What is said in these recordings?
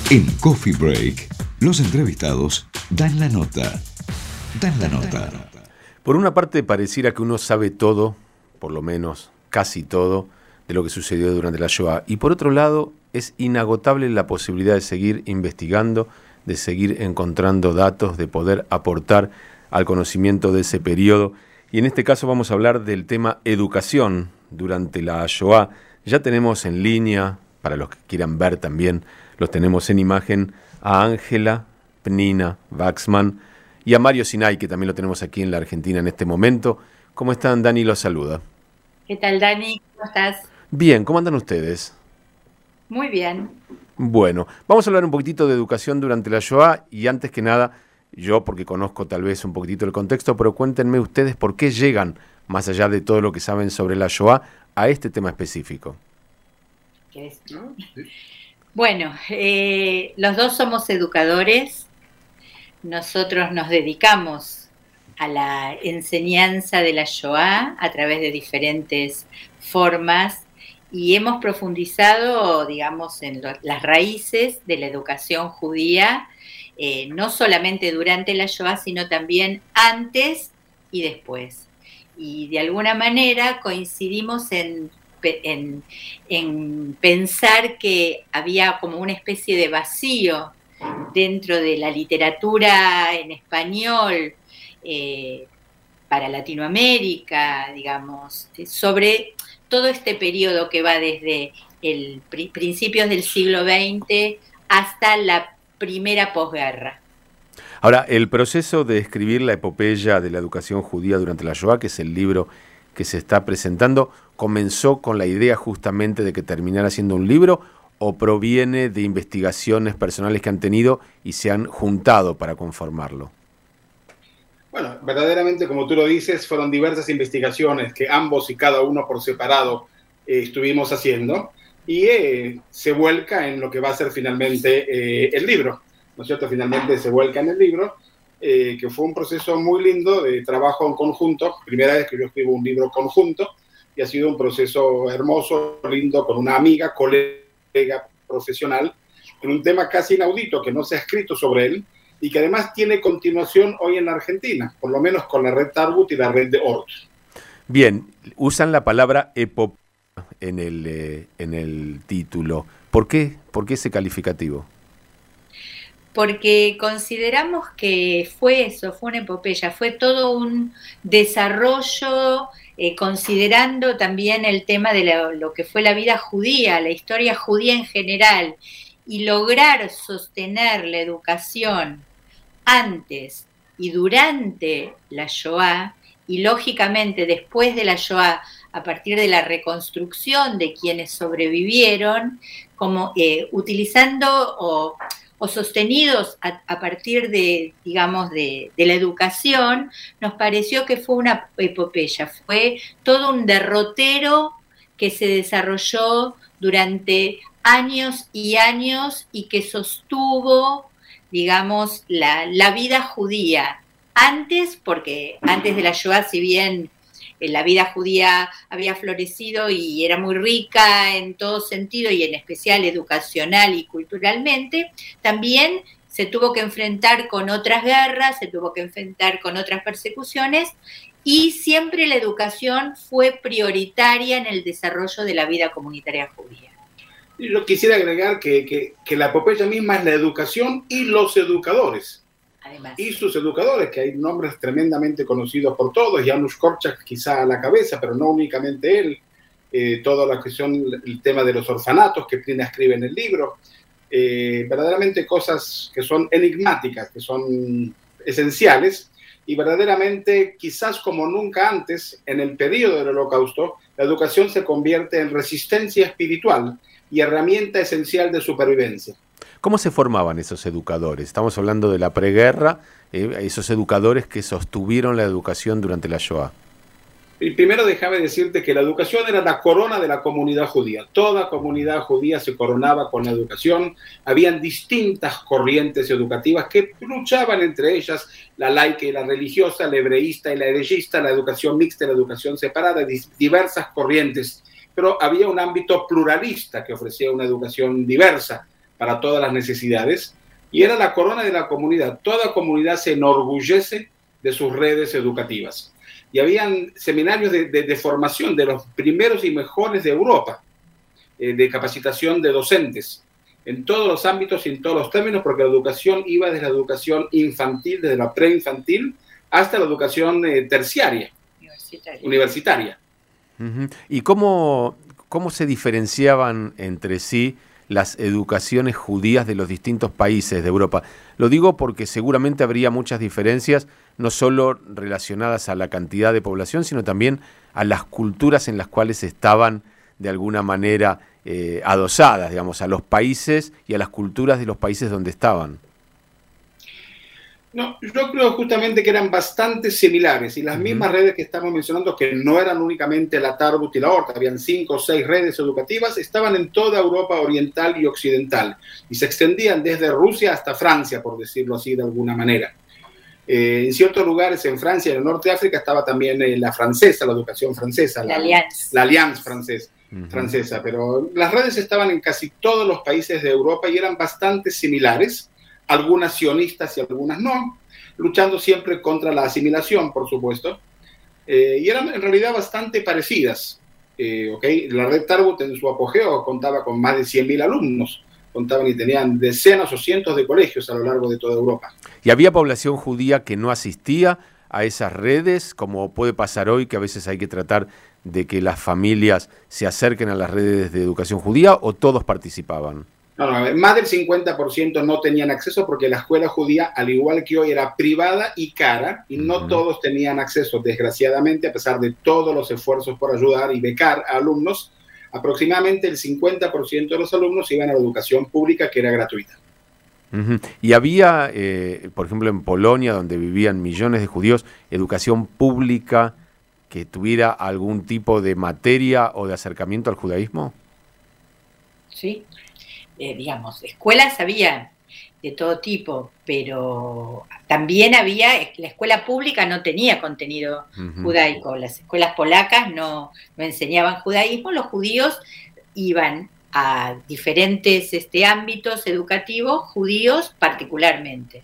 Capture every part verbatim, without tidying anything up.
En Coffee Break, los entrevistados dan la nota. Dan la nota. Por una parte, pareciera que uno sabe todo, por lo menos casi todo, de lo que sucedió durante la Shoah. Y por otro lado, es inagotable la posibilidad de seguir investigando, de seguir encontrando datos, de poder aportar al conocimiento de ese periodo. Y en este caso vamos a hablar del tema educación durante la Shoah. Ya tenemos en línea, para los que quieran ver también, los tenemos en imagen, a Ángela Pnina Waxman y a Mario Sinay, que también lo tenemos aquí en la Argentina en este momento. ¿Cómo están? Dani los saluda. ¿Qué tal, Dani? ¿Cómo estás? Bien, ¿cómo andan ustedes? Muy bien. Bueno, vamos a hablar un poquitito de educación durante la Shoah y antes que nada, yo porque conozco tal vez un poquitito el contexto, pero cuéntenme ustedes por qué llegan, más allá de todo lo que saben sobre la Shoah, a este tema específico. ¿Querés? ¿No? Bueno, eh, los dos somos educadores, nosotros nos dedicamos a la enseñanza de la Shoah a través de diferentes formas y hemos profundizado, digamos, en lo, las raíces de la educación judía, eh, no solamente durante la Shoah, sino también antes y después. Y de alguna manera coincidimos en En, en pensar que había como una especie de vacío dentro de la literatura en español eh, para Latinoamérica, digamos, sobre todo este periodo que va desde el pri- principios del siglo veinte hasta la primera posguerra. Ahora, el proceso de escribir la epopeya de la educación judía durante la Shoah, que es el libro que se está presentando, ¿comenzó con la idea justamente de que terminara siendo un libro o proviene de investigaciones personales que han tenido y se han juntado para conformarlo? Bueno, verdaderamente, como tú lo dices, fueron diversas investigaciones que ambos y cada uno por separado eh, estuvimos haciendo y eh, se vuelca en lo que va a ser finalmente eh, el libro, ¿no es cierto? Finalmente se vuelca en el libro. Eh, que fue un proceso muy lindo de trabajo en conjunto, primera vez que yo escribo un libro conjunto, y ha sido un proceso hermoso, lindo, con una amiga, colega profesional, en un tema casi inaudito, que no se ha escrito sobre él, y que además tiene continuación hoy en la Argentina, por lo menos con la red Tarbut y la red de Ort. Bien, usan la palabra epopeya en el, eh, en el título. ¿Por qué? ¿Por qué ese calificativo? Porque consideramos que fue eso, fue una epopeya, fue todo un desarrollo, eh, considerando también el tema de la, lo que fue la vida judía, la historia judía en general, y lograr sostener la educación antes y durante la Shoah, y lógicamente después de la Shoah, a partir de la reconstrucción de quienes sobrevivieron, como eh, utilizando o... o sostenidos a, a partir de, digamos, de, de la educación, nos pareció que fue una epopeya, fue todo un derrotero que se desarrolló durante años y años y que sostuvo, digamos, la, la vida judía. Antes, porque antes de la Shoah, si bien la vida judía había florecido y era muy rica en todo sentido y en especial educacional y culturalmente, también se tuvo que enfrentar con otras guerras, se tuvo que enfrentar con otras persecuciones y siempre la educación fue prioritaria en el desarrollo de la vida comunitaria judía. Y yo quisiera agregar que, que, que la epopeya misma es la educación y los educadores. Además. Y sus educadores, que hay nombres tremendamente conocidos por todos, Janusz Korczak quizá a la cabeza, pero no únicamente él, eh, toda la cuestión, el tema de los orfanatos que Pnina escribe en el libro, eh, verdaderamente cosas que son enigmáticas, que son esenciales, y verdaderamente quizás como nunca antes, en el periodo del Holocausto, la educación se convierte en resistencia espiritual y herramienta esencial de supervivencia. ¿Cómo se formaban esos educadores? Estamos hablando de la preguerra, eh, esos educadores que sostuvieron la educación durante la Shoah. Y primero déjame decirte que la educación era la corona de la comunidad judía. Toda comunidad judía se coronaba con la educación. Habían distintas corrientes educativas que luchaban entre ellas, la laica y la religiosa, la hebreísta y la herejista, la educación mixta y la educación separada, diversas corrientes. Pero había un ámbito pluralista que ofrecía una educación diversa. para todas las necesidades, y era la corona de la comunidad. Toda comunidad se enorgullece de sus redes educativas. Y habían seminarios de, de, de formación de los primeros y mejores de Europa, eh, de capacitación de docentes, en todos los ámbitos y en todos los términos, porque la educación iba desde la educación infantil, desde la preinfantil, hasta la educación eh, terciaria, universitaria. universitaria. Uh-huh. ¿Y cómo, cómo se diferenciaban entre sí las educaciones judías de los distintos países de Europa? Lo digo porque seguramente habría muchas diferencias, no solo relacionadas a la cantidad de población, sino también a las culturas en las cuales estaban de alguna manera eh, adosadas, digamos, a los países y a las culturas de los países donde estaban. No, yo creo justamente que eran bastante similares, y las uh-huh. mismas redes que estamos mencionando, que no eran únicamente la Tarbut y la Orta, habían cinco o seis redes educativas, estaban en toda Europa oriental y occidental, y se extendían desde Rusia hasta Francia, por decirlo así de alguna manera. Eh, en ciertos lugares en Francia y en el norte de África estaba también eh, la francesa, la educación francesa, la, la Alliance, la Alliance francesa, uh-huh. francesa, pero las redes estaban en casi todos los países de Europa y eran bastante similares, algunas sionistas y algunas no, luchando siempre contra la asimilación, por supuesto, eh, y eran en realidad bastante parecidas. Eh, okay. La red Tarbut en su apogeo contaba con más de cien mil alumnos, contaban y tenían decenas o cientos de colegios a lo largo de toda Europa. ¿Y había población judía que no asistía a esas redes, como puede pasar hoy, que a veces hay que tratar de que las familias se acerquen a las redes de educación judía, o todos participaban? No, no, más del cincuenta por ciento no tenían acceso, porque la escuela judía, al igual que hoy, era privada y cara, y no uh-huh. todos tenían acceso, desgraciadamente, a pesar de todos los esfuerzos por ayudar y becar a alumnos. Aproximadamente el cincuenta por ciento de los alumnos iban a la educación pública, que era gratuita. Uh-huh. Y había, eh, por ejemplo, en Polonia, donde vivían millones de judíos, educación pública que tuviera algún tipo de materia o de acercamiento al judaísmo. Sí. Eh, digamos, escuelas había de todo tipo, pero también había, la escuela pública no tenía contenido uh-huh. judaico, las escuelas polacas no, no enseñaban judaísmo, los judíos iban a diferentes este, ámbitos educativos, judíos particularmente.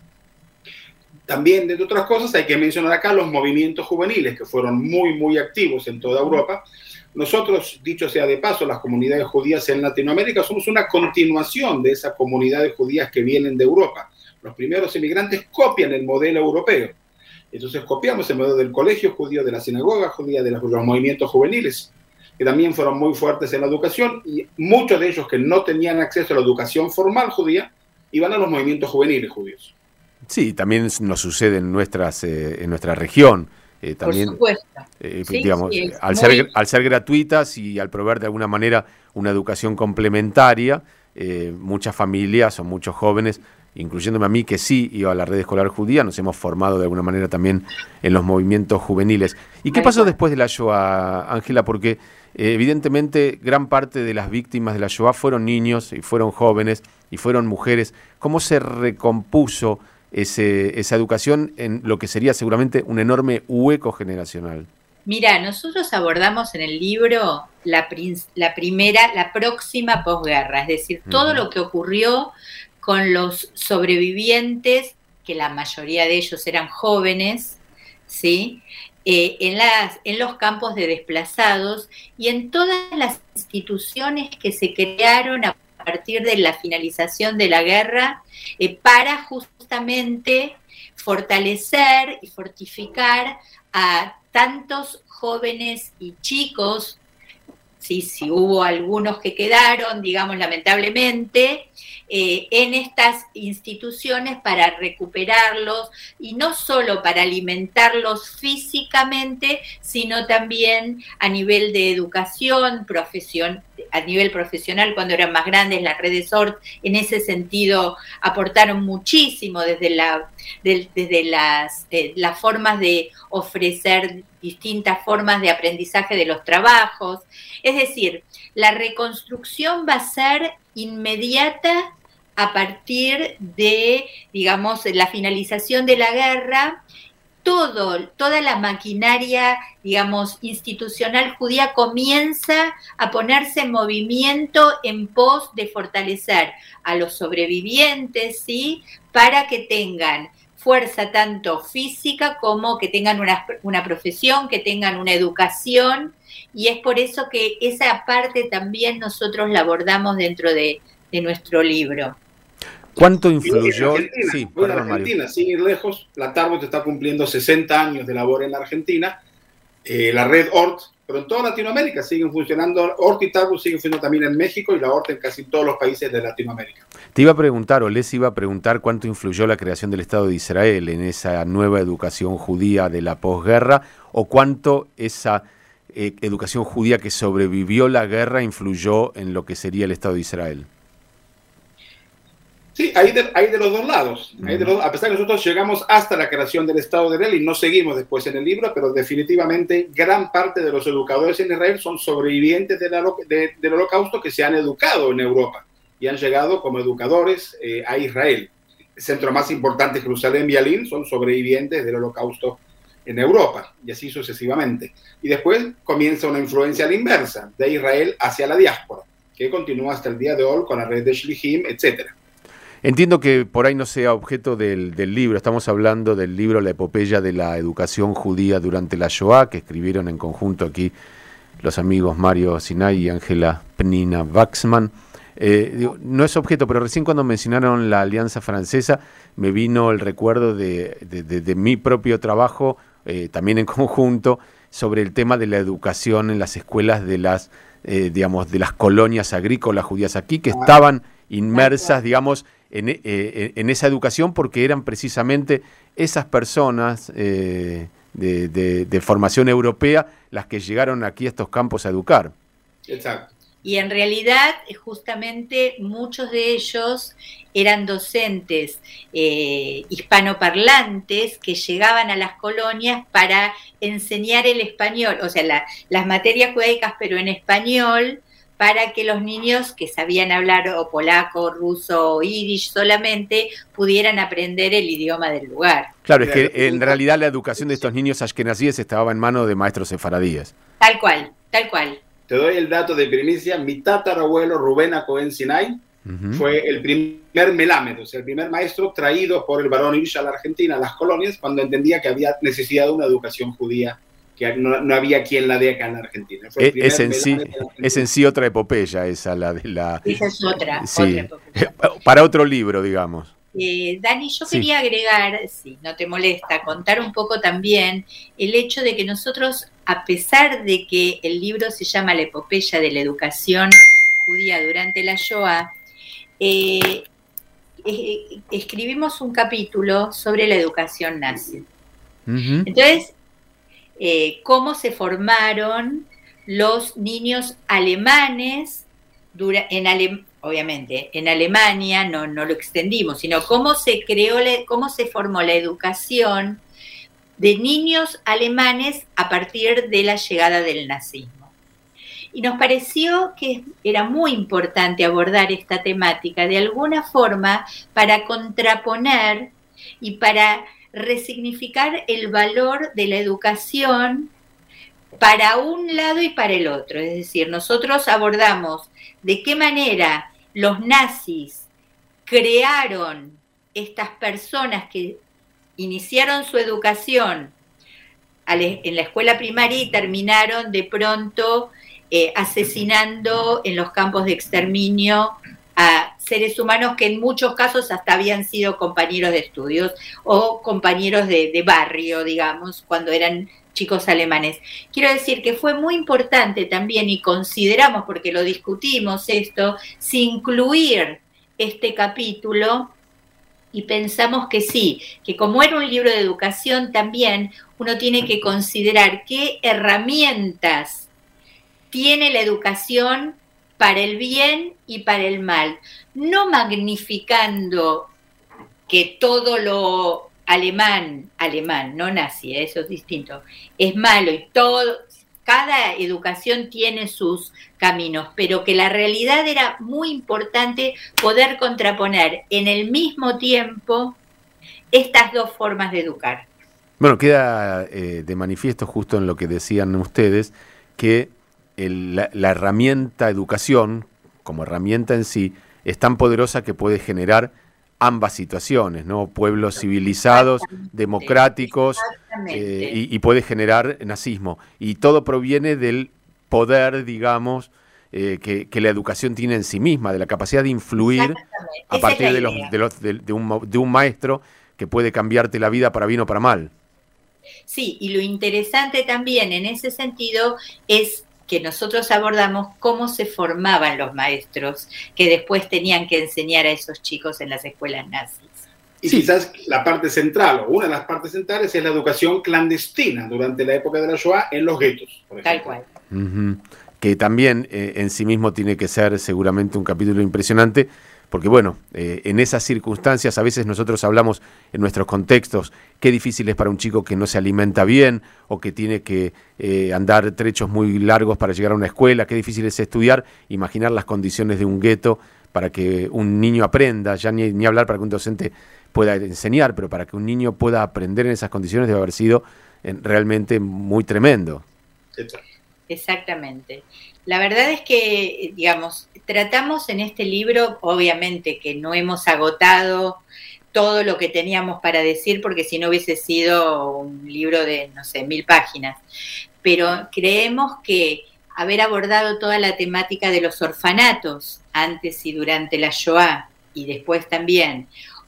También, de otras cosas, hay que mencionar acá los movimientos juveniles, que fueron muy, muy activos en toda Europa. Nosotros, dicho sea de paso, las comunidades judías en Latinoamérica somos una continuación de esas comunidades judías que vienen de Europa. Los primeros emigrantes copian el modelo europeo. Entonces copiamos el modelo del colegio judío, de la sinagoga judía, de los, los movimientos juveniles, que también fueron muy fuertes en la educación, y muchos de ellos que no tenían acceso a la educación formal judía, iban a los movimientos juveniles judíos. Sí, también nos sucede en, nuestras, eh, en nuestra región. Eh, también, Por supuesto. Eh, sí, digamos, sí, al, muy... ser, al ser gratuitas y al proveer de alguna manera una educación complementaria, eh, muchas familias o muchos jóvenes, incluyéndome a mí que sí iba a la red escolar judía, nos hemos formado de alguna manera también en los movimientos juveniles. ¿Y qué pasó después de la Shoah, Ángela? Porque eh, evidentemente gran parte de las víctimas de la Shoah fueron niños y fueron jóvenes y fueron mujeres. ¿Cómo se recompuso Ese, esa educación en lo que sería seguramente un enorme hueco generacional? Mira, nosotros abordamos en el libro la, la primera, la próxima posguerra, es decir, uh-huh. todo lo que ocurrió con los sobrevivientes, que la mayoría de ellos eran jóvenes, ¿sí? Eh, en, las, en los campos de desplazados y en todas las instituciones que se crearon a a partir de la finalización de la guerra, eh, para justamente fortalecer y fortificar a tantos jóvenes y chicos, sí, sí hubo algunos que quedaron, digamos, lamentablemente, eh, en estas instituciones para recuperarlos, y no solo para alimentarlos físicamente, sino también a nivel de educación, profesión, a nivel profesional, cuando eran más grandes. Las redes O R T en ese sentido aportaron muchísimo desde, la, de, desde las, eh, las formas de ofrecer distintas formas de aprendizaje de los trabajos. Es decir, la reconstrucción va a ser inmediata a partir de, digamos, la finalización de la guerra, todo, toda la maquinaria, digamos, institucional judía comienza a ponerse en movimiento en pos de fortalecer a los sobrevivientes, ¿sí? Para que tengan fuerza tanto física como que tengan una, una profesión, que tengan una educación, y es por eso que esa parte también nosotros la abordamos dentro de, de nuestro libro. ¿Cuánto influyó? En Argentina, sí, en perdón, Argentina, Mario. sin ir lejos, la Tarbut está cumpliendo sesenta años de labor en la Argentina, eh, la red O R T, pero en toda Latinoamérica siguen funcionando, O R T y Tarbut siguen funcionando también en México y la O R T en casi todos los países de Latinoamérica. Te iba a preguntar, o les iba a preguntar, cuánto influyó la creación del Estado de Israel en esa nueva educación judía de la posguerra, o cuánto esa eh, educación judía que sobrevivió la guerra influyó en lo que sería el Estado de Israel. Sí, hay de, hay de los dos lados. Hay de los, a pesar de que nosotros llegamos hasta la creación del Estado de Israel y no seguimos después en el libro, pero definitivamente gran parte de los educadores en Israel son sobrevivientes de la, de, del Holocausto que se han educado en Europa y han llegado como educadores eh, a Israel. El centro más importante, Jerusalén y Yalín, son sobrevivientes del Holocausto en Europa y así sucesivamente. Y después comienza una influencia a la inversa, de Israel hacia la diáspora, que continúa hasta el día de hoy con la red de Shlichim, etcétera. Entiendo que por ahí no sea objeto del, del libro, estamos hablando del libro La epopeya de la educación judía durante la Shoah, que escribieron en conjunto aquí los amigos Mario Sinay y Ángela Pnina Waxman. Eh, digo, no es objeto, pero recién cuando mencionaron la Alianza Francesa me vino el recuerdo de, de, de, de mi propio trabajo, eh, también en conjunto, sobre el tema de la educación en las escuelas de las, eh, digamos, de las colonias agrícolas judías aquí, que estaban inmersas, digamos, En, eh, en esa educación porque eran precisamente esas personas eh, de, de, de formación europea las que llegaron aquí a estos campos a educar. Exacto. Y en realidad, justamente, muchos de ellos eran docentes eh, hispanoparlantes que llegaban a las colonias para enseñar el español, o sea, la, las materias judaicas, pero en español, para que los niños que sabían hablar o polaco, ruso o yiddish solamente pudieran aprender el idioma del lugar. Claro, es que en realidad la educación de estos niños ashkenazíes estaba en manos de maestros sefaradíes. Tal cual, tal cual. Te doy el dato de primicia, mi tatarabuelo Rubén Cohen Sinay uh-huh. fue el primer melamed, o sea, el primer maestro traído por el barón Hirsch a la Argentina, a las colonias, cuando entendía que había necesidad de una educación judía, que no, no había quien la dé acá en la Argentina. Fue el es, en sí, es en sí otra epopeya esa, la de la... Esa es otra, sí. otra epopeya. Para otro libro, digamos. Eh, Dani, yo sí. quería agregar, si no te molesta, contar un poco también el hecho de que nosotros, a pesar de que el libro se llama La epopeya de la educación judía durante la Shoah, eh, eh, escribimos un capítulo sobre la educación nazi. Uh-huh. Entonces, Eh, cómo se formaron los niños alemanes, dura, en Ale, obviamente en Alemania, no, no lo extendimos, sino cómo se creó, la, cómo se formó la educación de niños alemanes a partir de la llegada del nazismo. Y nos pareció que era muy importante abordar esta temática de alguna forma para contraponer y para resignificar el valor de la educación para un lado y para el otro. Es decir, nosotros abordamos de qué manera los nazis crearon estas personas que iniciaron su educación en la escuela primaria y terminaron de pronto eh, asesinando en los campos de exterminio a seres humanos que en muchos casos hasta habían sido compañeros de estudios o compañeros de, de barrio, digamos, cuando eran chicos alemanes. Quiero decir que fue muy importante también, y consideramos, porque lo discutimos esto, si incluir este capítulo, y pensamos que sí, que como era un libro de educación también, uno tiene que considerar qué herramientas tiene la educación para el bien y para el mal, no magnificando que todo lo alemán, alemán, no nazi, eso es distinto, es malo y todo, cada educación tiene sus caminos, pero que la realidad era muy importante poder contraponer en el mismo tiempo estas dos formas de educar. Bueno, queda eh, de manifiesto justo en lo que decían ustedes, que el, la, la herramienta educación, como herramienta en sí, es tan poderosa que puede generar ambas situaciones, ¿no? Pueblos civilizados, democráticos, eh, y, y puede generar nazismo. Y todo proviene del poder, digamos, eh, que, que la educación tiene en sí misma, de la capacidad de influir a partir de, los, de, los, de, de, un, de un maestro que puede cambiarte la vida para bien o para mal. Sí, y lo interesante también en ese sentido es que nosotros abordamos cómo se formaban los maestros que después tenían que enseñar a esos chicos en las escuelas nazis. Y sí, quizás la parte central, o una de las partes centrales, es la educación clandestina durante la época de la Shoah en los guetos, por ejemplo. Tal cual. Uh-huh. Que también eh, en sí mismo tiene que ser seguramente un capítulo impresionante, porque bueno, eh, en esas circunstancias a veces nosotros hablamos en nuestros contextos, qué difícil es para un chico que no se alimenta bien o que tiene que eh, andar trechos muy largos para llegar a una escuela, qué difícil es estudiar, imaginar las condiciones de un gueto para que un niño aprenda, ya ni, ni hablar para que un docente pueda enseñar, pero para que un niño pueda aprender en esas condiciones debe haber sido eh, realmente muy tremendo. Exactamente. La verdad es que, digamos, tratamos en este libro, obviamente que no hemos agotado todo lo que teníamos para decir, porque si no hubiese sido un libro de, no sé, mil páginas, pero creemos que haber abordado toda la temática de los orfanatos antes y durante la Shoah, y después también,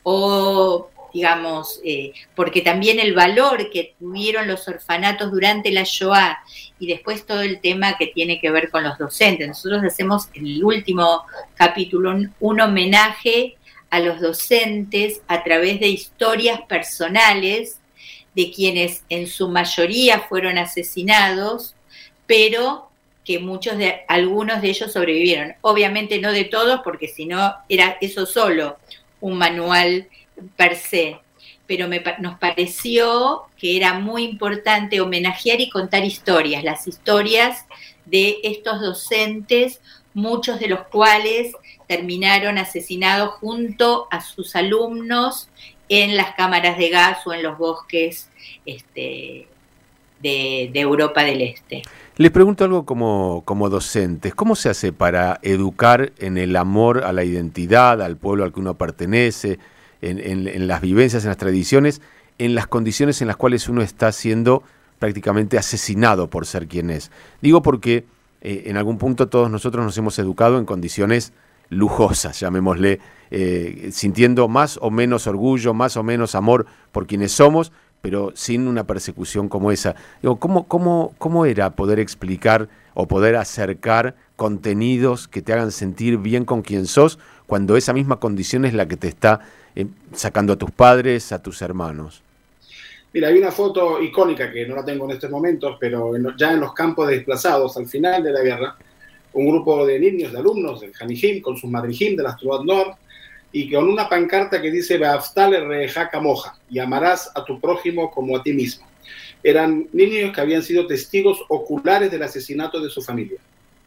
o digamos, eh, porque también el valor que tuvieron los orfanatos durante la Shoah y después todo el tema que tiene que ver con los docentes. Nosotros hacemos en el último capítulo un, un homenaje a los docentes a través de historias personales de quienes en su mayoría fueron asesinados, pero que muchos de, algunos de ellos sobrevivieron. Obviamente no de todos, porque si no era eso solo un manual per se, pero me, nos pareció que era muy importante homenajear y contar historias, las historias de estos docentes, muchos de los cuales terminaron asesinados junto a sus alumnos en las cámaras de gas o en los bosques este, de, de Europa del Este. Les pregunto algo como, como docentes, ¿cómo se hace para educar en el amor a la identidad, al pueblo al que uno pertenece, En, en, en las vivencias, en las tradiciones, en las condiciones en las cuales uno está siendo prácticamente asesinado por ser quien es? Digo porque eh, en algún punto todos nosotros nos hemos educado en condiciones lujosas, llamémosle, eh, sintiendo más o menos orgullo, más o menos amor por quienes somos, pero sin una persecución como esa. Digo, ¿cómo, cómo, cómo era poder explicar o poder acercar contenidos que te hagan sentir bien con quien sos, cuando esa misma condición es la que te está eh, sacando a tus padres, a tus hermanos? Mira, hay una foto icónica que no la tengo en estos momentos, pero en, ya en los campos de desplazados, al final de la guerra, un grupo de niños, de alumnos del Hanijim, con sus madrijim de las Truat Nord, y con una pancarta que dice Beaftale Rejaca Moja, y amarás a tu prójimo como a ti mismo. Eran niños que habían sido testigos oculares del asesinato de su familia.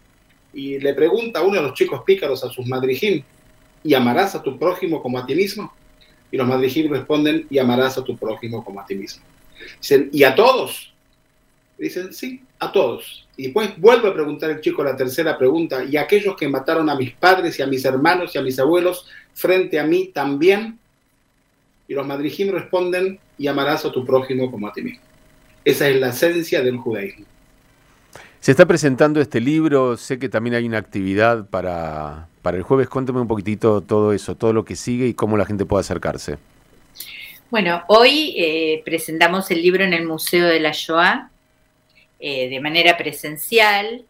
Y le pregunta a uno de los chicos pícaros a sus madrijim, ¿y amarás a tu prójimo como a ti mismo? Y los madrijim responden, y amarás a tu prójimo como a ti mismo. Dicen, ¿y a todos? Dicen, sí, a todos. Y después vuelve a preguntar el chico la tercera pregunta, ¿y aquellos que mataron a mis padres y a mis hermanos y a mis abuelos frente a mí también? Y los madrijim responden, y amarás a tu prójimo como a ti mismo. Esa es la esencia del judaísmo. Se está presentando este libro, sé que también hay una actividad para, para el jueves. Cuéntame un poquitito todo eso, todo lo que sigue y cómo la gente puede acercarse. Bueno, hoy eh, presentamos el libro en el Museo de la Shoah, eh, de manera presencial,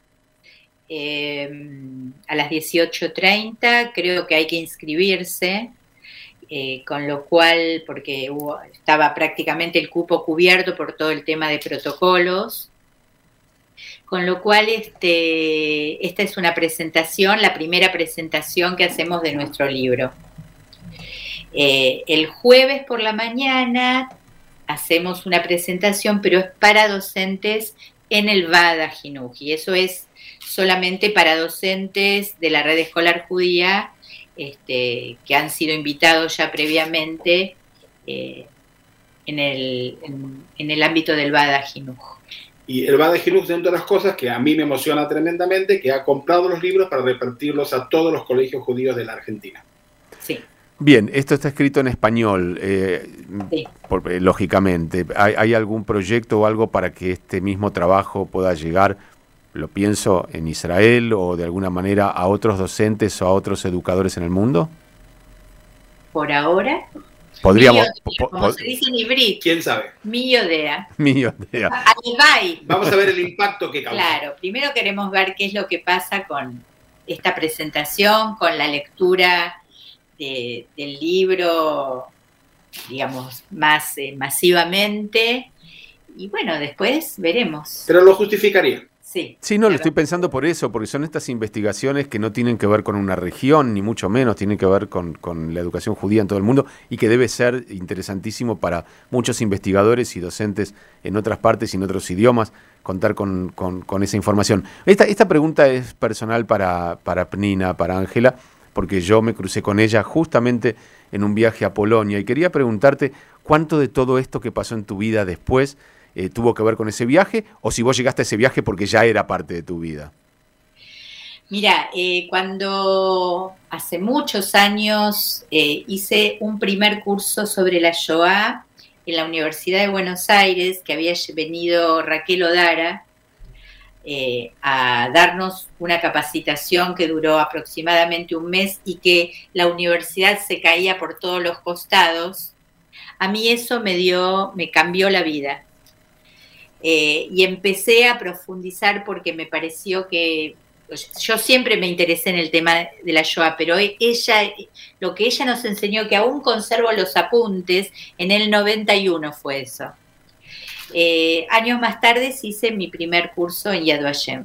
eh, a las dieciocho treinta, creo que hay que inscribirse, eh, con lo cual, porque hubo, estaba prácticamente el cupo cubierto por todo el tema de protocolos, con lo cual este, esta es una presentación, la primera presentación que hacemos de nuestro libro. Eh, el jueves por la mañana hacemos una presentación, pero es para docentes en el Vada Jinuj, y eso es solamente para docentes de la red escolar judía este, que han sido invitados ya previamente, eh, en el, en, en el ámbito del Bada Jinuj. Y el Bada Jinuj, entre otras cosas, que a mí me emociona tremendamente, que ha comprado los libros para repartirlos a todos los colegios judíos de la Argentina. Sí. Bien, esto está escrito en español, eh, Sí. por, eh, lógicamente. ¿Hay, ¿Hay algún proyecto o algo para que este mismo trabajo pueda llegar, lo pienso, en Israel o de alguna manera a otros docentes o a otros educadores en el mundo? Por ahora, Podríamos... mi po- como po- se dice en hibrit, ¿Quién sabe? mi idea. mi idea. Alibay. Vamos a ver el impacto que causa. Claro, primero queremos ver qué es lo que pasa con esta presentación, con la lectura de, del libro, digamos, más eh, masivamente. Y bueno, después veremos. Pero lo justificaría. Sí, Sí, no, lo claro. estoy pensando por eso, porque son estas investigaciones que no tienen que ver con una región, ni mucho menos, tienen que ver con, con la educación judía en todo el mundo y que debe ser interesantísimo para muchos investigadores y docentes en otras partes y en otros idiomas contar con, con, con esa información. Esta, esta pregunta es personal para, para Pnina, para Ángela, porque yo me crucé con ella justamente en un viaje a Polonia y quería preguntarte cuánto de todo esto que pasó en tu vida después Eh, tuvo que ver con ese viaje, o si vos llegaste a ese viaje porque ya era parte de tu vida. Mira, eh, cuando hace muchos años eh, hice un primer curso sobre la Shoah en la Universidad de Buenos Aires, que había venido Raquel Odara eh, a darnos una capacitación que duró aproximadamente un mes y que la universidad se caía por todos los costados, a mí eso me dio, me cambió la vida. Eh, y empecé a profundizar porque me pareció que yo siempre me interesé en el tema de la Shoah, pero ella, lo que ella nos enseñó, que aún conservo los apuntes, en el noventa y uno fue eso. Eh, años más tarde hice mi primer curso en Yad Vashem.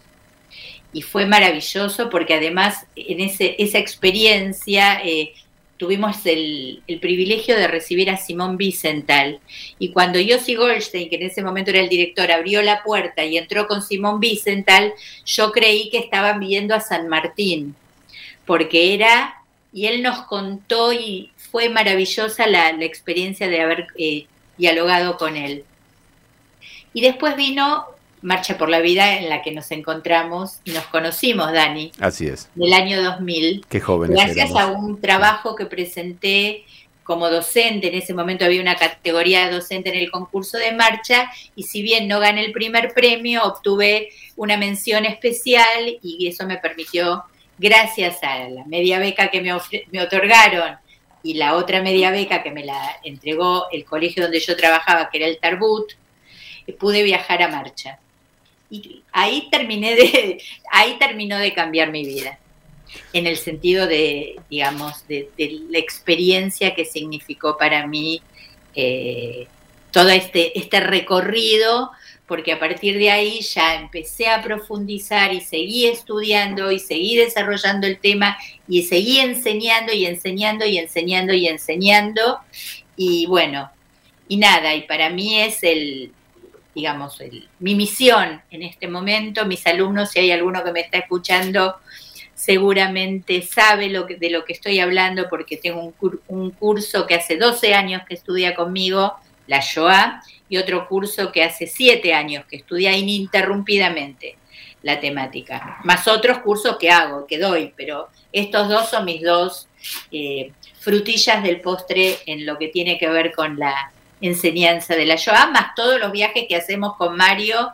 Y fue maravilloso porque además en ese, esa experiencia eh, tuvimos el, el privilegio de recibir a Simón Wiesenthal. Y cuando Yossi Goldstein, que en ese momento era el director, abrió la puerta y entró con Simón Wiesenthal, yo creí que estaban viendo a San Martín, porque era, y él nos contó y fue maravillosa la, la experiencia de haber eh, dialogado con él. Y después vino Marcha por la Vida, en la que nos encontramos y nos conocimos, Dani. Así es. Del año dos mil. Qué jóvenes Gracias éramos. a un trabajo que presenté como docente. En ese momento había una categoría de docente en el concurso de marcha y si bien no gané el primer premio, obtuve una mención especial y eso me permitió, gracias a la media beca que me, me otorgaron y la otra media beca que me la entregó el colegio donde yo trabajaba, que era el Tarbut, pude viajar a marcha. Y ahí terminé de, ahí terminó de cambiar mi vida, en el sentido de, digamos, de, de la experiencia que significó para mí eh, todo este, este recorrido, porque a partir de ahí ya empecé a profundizar y seguí estudiando y seguí desarrollando el tema y seguí enseñando y enseñando y enseñando y enseñando y bueno, y nada, y para mí es el... digamos, el, mi misión en este momento. Mis alumnos, si hay alguno que me está escuchando, seguramente sabe lo que, de lo que estoy hablando, porque tengo un, cur, un curso que hace doce años que estudia conmigo, la Shoah, y otro curso que hace siete años que estudia ininterrumpidamente la temática, más otros cursos que hago, que doy, pero estos dos son mis dos eh, frutillas del postre en lo que tiene que ver con la enseñanza de la Shoah, más todos los viajes que hacemos con Mario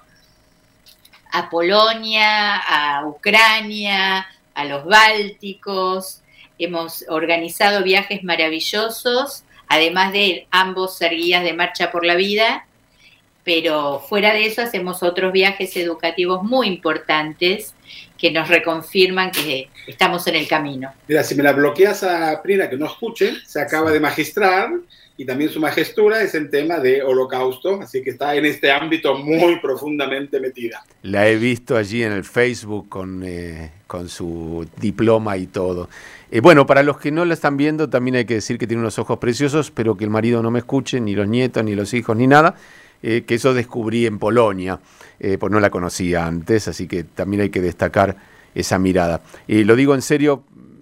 a Polonia, a Ucrania, a los Bálticos. Hemos organizado viajes maravillosos, además de ambos ser guías de Marcha por la Vida, pero fuera de eso hacemos otros viajes educativos muy importantes que nos reconfirman que estamos en el camino. Mira, si me la bloqueas a Pnina que no escuche, se acaba de magistrar y también su majestura es en tema de holocausto, así que está en este ámbito muy profundamente metida. La he visto allí en el Facebook con, eh, con su diploma y todo. Eh, bueno, para los que no la están viendo, también hay que decir que tiene unos ojos preciosos, pero que el marido no me escuche, ni los nietos, ni los hijos, ni nada, eh, que eso descubrí en Polonia, eh, pues no la conocía antes, así que también hay que destacar esa mirada. Y lo digo en serio,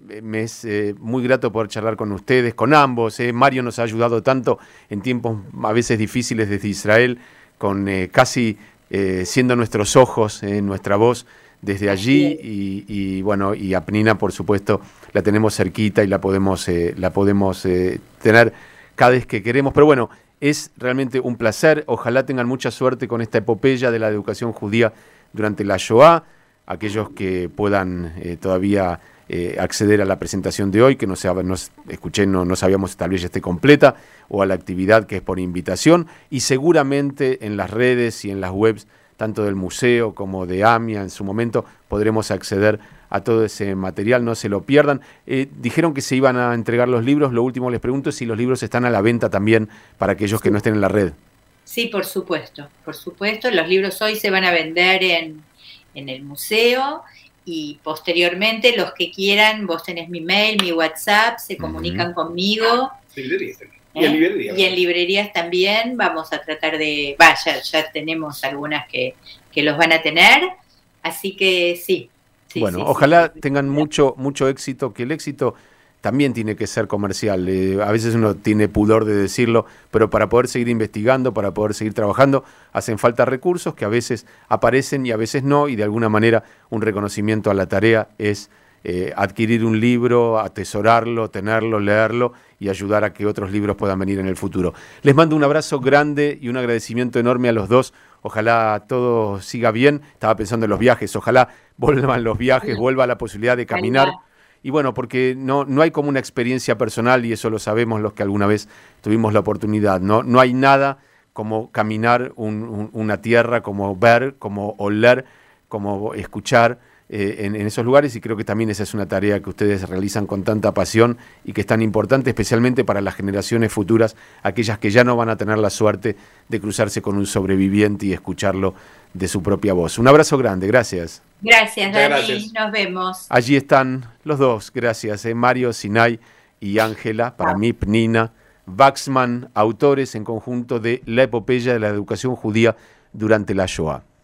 me es eh, muy grato poder charlar con ustedes, con ambos. Eh. Mario nos ha ayudado tanto en tiempos a veces difíciles desde Israel, con eh, casi eh, siendo nuestros ojos, eh, nuestra voz desde allí, y, y bueno, y a Pnina, por supuesto, la tenemos cerquita y la podemos, eh, la podemos eh, tener cada vez que queremos. Pero bueno, es realmente un placer. Ojalá tengan mucha suerte con esta epopeya de la educación judía durante la Shoah. Aquellos que puedan eh, todavía eh, acceder a la presentación de hoy, que no, se, no escuché, no, no sabíamos si tal vez ya esté completa, o a la actividad que es por invitación, y seguramente en las redes y en las webs, tanto del museo como de AMIA en su momento, podremos acceder a todo ese material, no se lo pierdan. Eh, dijeron que se iban a entregar los libros, lo último les pregunto es si los libros están a la venta también para aquellos que no estén en la red. Sí, por supuesto, por supuesto, los libros hoy se van a vender en, en el museo, y posteriormente los que quieran, vos tenés mi mail, mi WhatsApp, se comunican uh-huh. conmigo. Librerías también. ¿Eh? Y en librerías. Y en librerías también vamos a tratar de, vaya, ya, ya tenemos algunas que, que los van a tener, así que sí. sí bueno, sí, ojalá sí, tengan sí. mucho, mucho éxito, que el éxito también tiene que ser comercial. Eh, a veces uno tiene pudor de decirlo, pero para poder seguir investigando, para poder seguir trabajando, hacen falta recursos que a veces aparecen y a veces no, y de alguna manera un reconocimiento a la tarea es eh, adquirir un libro, atesorarlo, tenerlo, leerlo y ayudar a que otros libros puedan venir en el futuro. Les mando un abrazo grande y un agradecimiento enorme a los dos. Ojalá todo siga bien. Estaba pensando en los viajes, ojalá vuelvan los viajes, vuelva la posibilidad de caminar. Y bueno, porque no, no hay como una experiencia personal, y eso lo sabemos los que alguna vez tuvimos la oportunidad. No, no hay nada como caminar un, un, una tierra, como ver, como oler, como escuchar eh, en, en esos lugares, y creo que también esa es una tarea que ustedes realizan con tanta pasión y que es tan importante, especialmente para las generaciones futuras, aquellas que ya no van a tener la suerte de cruzarse con un sobreviviente y escucharlo de su propia voz. Un abrazo grande, gracias. Gracias, Dani, gracias. Nos vemos. Allí están los dos, gracias, eh, Mario, Sinay y Ángela, para mí Pnina Waxman, autores en conjunto de La epopeya de la educación judía durante la Shoah.